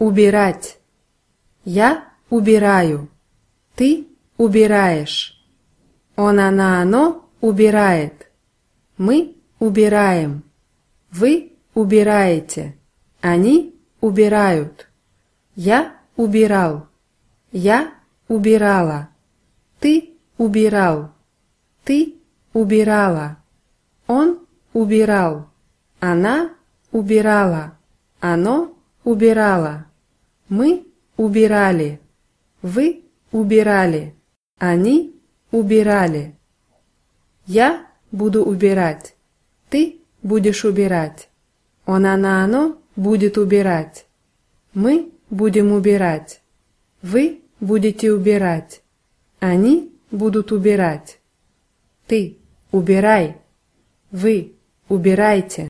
Убирать. Я убираю. Ты убираешь. Он, она, оно убирает. Мы убираем. Вы убираете. Они убирают. Я убирал. Я убирала. Ты убирал. Ты убирала. Он убирал. Она убирала. Оно убирало. Мы убирали. Вы убирали. Они убирали. Я буду убирать. Ты будешь убирать. Он, она, оно будет убирать. Мы будем убирать. Вы будете убирать. Они будут убирать. Ты убирай. Вы убирайте.